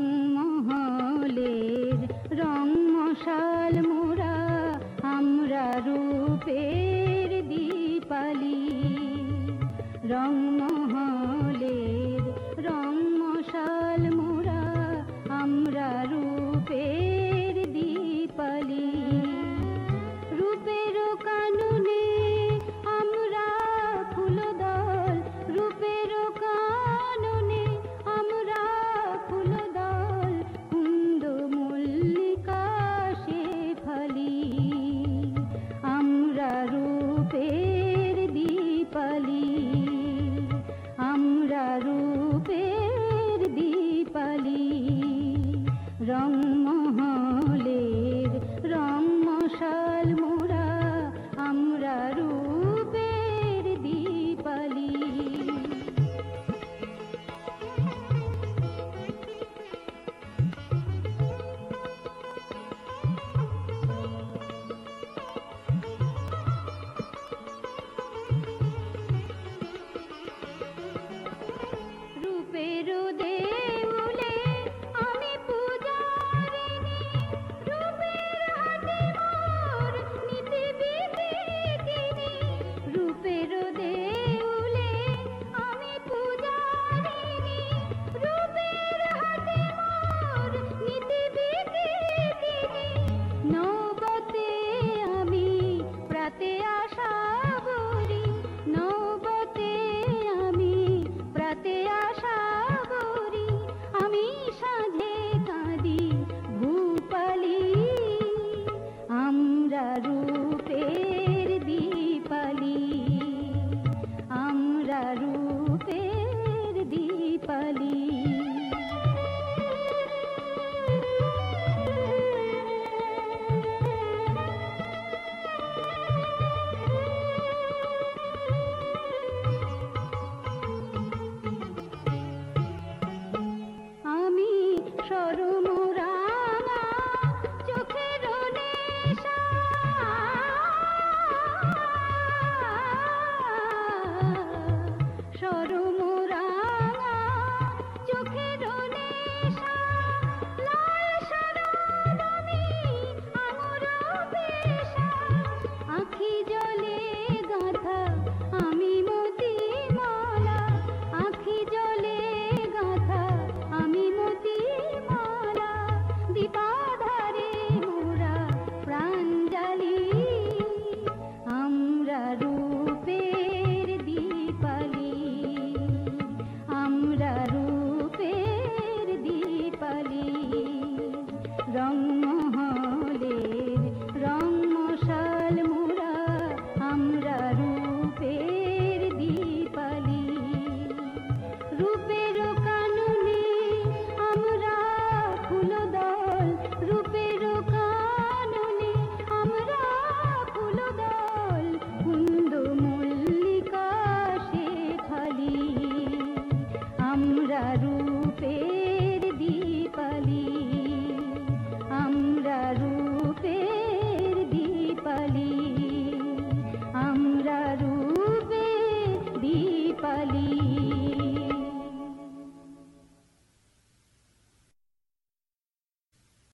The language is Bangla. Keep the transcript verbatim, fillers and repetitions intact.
রংমহলের রং মশাল মোরা আমরা রূপের দীপালি। রংমহলের রং মশাল মোরা আমরা রূপের দীপালি। রূপের কাননে আমরা ফুলদল, রূপের কাননে আমরা ফুলদল, কুন্দ মল্লিকা শেফালি। আমরা রূপের দীপালি, আমরা রূপের দীপালি। রংমহলের রং মশাল মোরা আমরা রূপের দীপালি। রূপের দেউলে আমি পূজারিণী, রূপের হাতে মোর নীতি বিবেকিনী। রূপের দেউলে আমি পূজারিণী, রূপের হাতে মোর নীতি বিবেকিনী। নবতে আমি প্রাতে আশা বলি, নবতে আমি প্রাতে আশা বলি। আমি সাঁঝে কাঁদি ভূপালি, আমরা রূপের দীপালি, আমরা রূপের দীপালি। আমি সরমরাঙা চোখের নেশা, সরমরাঙা চোখের নেশা। লাল সারন আমি আঙুর পেশা, আঁখি জলে গাঁথা আমি মতি মালা, আঁখি জলে গাঁথা আমি মতি মালা। দীপাধারে মোরা প্রাণ জ্বালি, আমরা রূপের দীপালি, আমরা রূপের দীপালি। রং